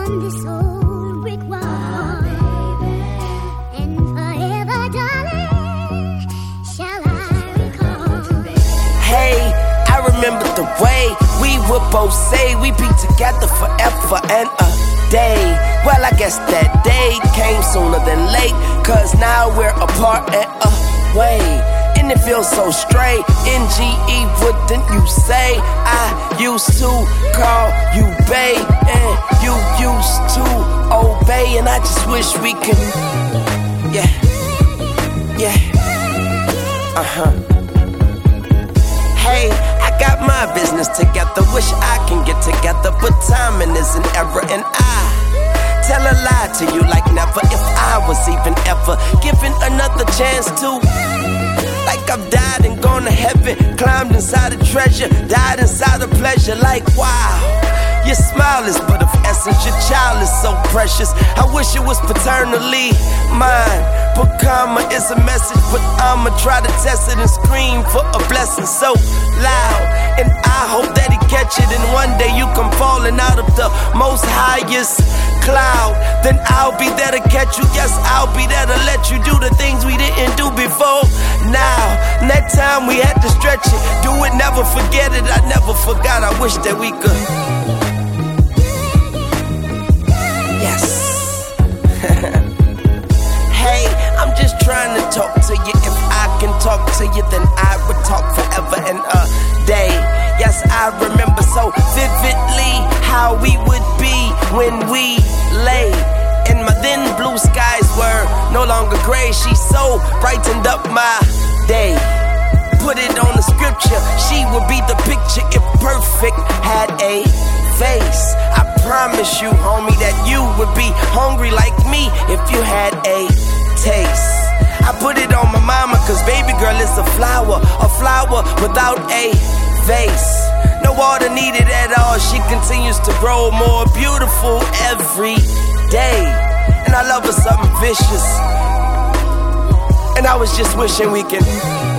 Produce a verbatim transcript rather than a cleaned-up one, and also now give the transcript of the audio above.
on this old brick wall. Oh, baby. And forever, darling, shall I recall. Hey, I remember the way we would both say we'd be together forever and a day. Well, I guess that day came sooner than late, cause now we're apart and away. And it feels so straight. N G E, wouldn't you say? I used to call you babe, and you used to obey. And I just wish we could, yeah, yeah, uh-huh. Hey, I got my business together. Wish I can get together, but timing is an error, and I tell a lie to you like never. If I was even ever given another chance to, like I've died and gone to heaven, climbed inside a treasure, died inside a pleasure. Like wow, your smile is but of essence, your child is so precious. I wish it was paternally mine, but karma is a message. But I'ma try to test it and scream for a blessing so loud, and I hope that he catch it. And one day you come falling out of the most highest cloud, then I'll be there to catch you. Yes, I'll be there to let you do the things we didn't do before. Now, that time we had to stretch it, do it, never forget it. I never forgot, I wish that we could. Yes. Hey, I'm just trying to talk to you. If I can talk to you, then I would talk forever and a day. Yes, I remember so vividly how we would be when we lay. And my then blue skies were no longer gray. She so brightened up my day. Put it on the scripture, she would be the picture if perfect had a face. I promise you, homie, that you would be hungry like me if you had a taste. I put it on my mama, cause baby girl is a flower, a flower without a vase. No water needed at all, she continues to grow more beautiful every day. And I love her something vicious, and I was just wishing we can